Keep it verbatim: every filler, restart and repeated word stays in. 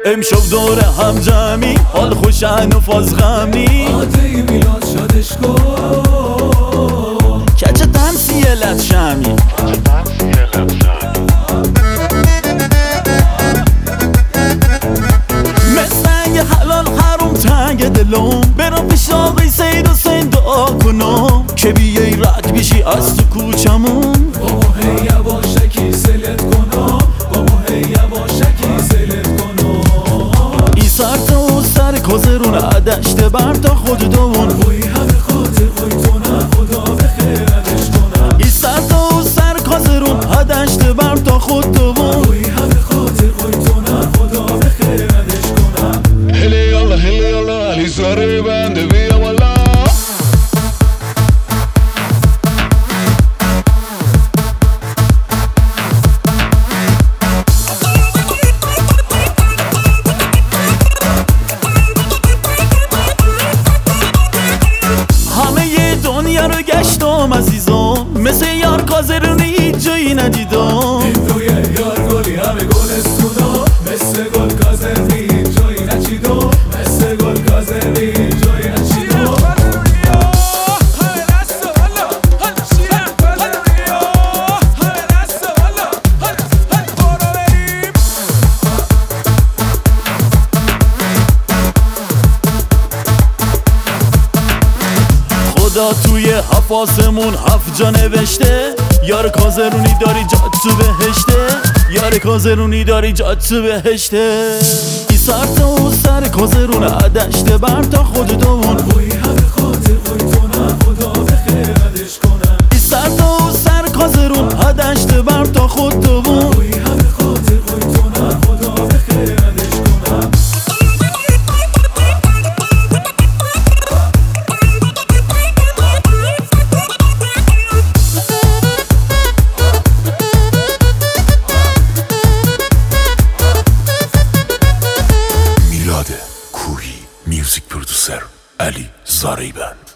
امشب دور هم جمعی حال خوشن و فاز غمنی آتهی میلاد شادش کن کچه تمسیه لط شمی مثل یه حلال حروم تنگ دلم برم پیش آقای سید حسین دعا کنم که بیایی رد بیشی از تو کوچمون با ما هی یواشکی سلت کنم با ما هی یواشکی سلت کنم ای سر تا سر کازرون عدشت بر تا خود دوون وی همه خاطر وی تو نه خدا به خیرتش کنم ای سر تا سر کازرون عدشت بر تا خود دوون وی همه خاطر وی تو نه خدا به خیرتش کنم هلی یالا هلی یالا علی ساره بنده بیا والا رو گشتم عزیزم مثل یار کازرونی هیچ جایی ندیدم این توی یار گلی همه گلستونا مثل گل کازرونی هیچ جایی نچیدم مثل گل کازرونی هیچ جایی نچیدم خدا توی هفت آسمون هفت جا نوشته یار کازرونی داری جات تو بهشته یار کازرونی داری جات تو بهشته ای سر تا سر کازرون عدشت بر تا خود دوون وی همه خاطر وی تو نه خدا به خیرتش کنم ای سر تا سر کازرون عدشت بر تا خود دوون وی همه خاطر وی تو نه خدا به خیرتش کنم میلاد کوهی میوزیک پرودوسر علی زاریبن